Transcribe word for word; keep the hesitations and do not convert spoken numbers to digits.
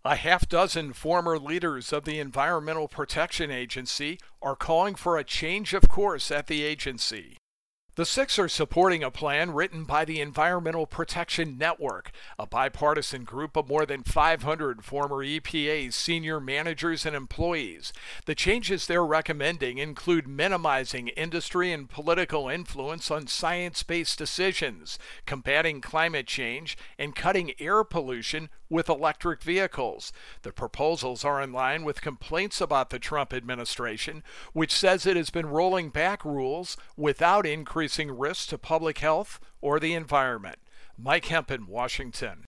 A half dozen former leaders of the Environmental Protection Agency are calling for a change of course at the agency. The six are supporting a plan written by the Environmental Protection Network, a bipartisan group of more than five hundred former E P A senior managers and employees. The changes they're recommending include minimizing industry and political influence on science-based decisions, combating climate change, and cutting air pollution with electric vehicles. The proposals are in line with complaints about the Trump administration, which says it has been rolling back rules without increasing risks to public health or the environment. Mike Hempen, Washington.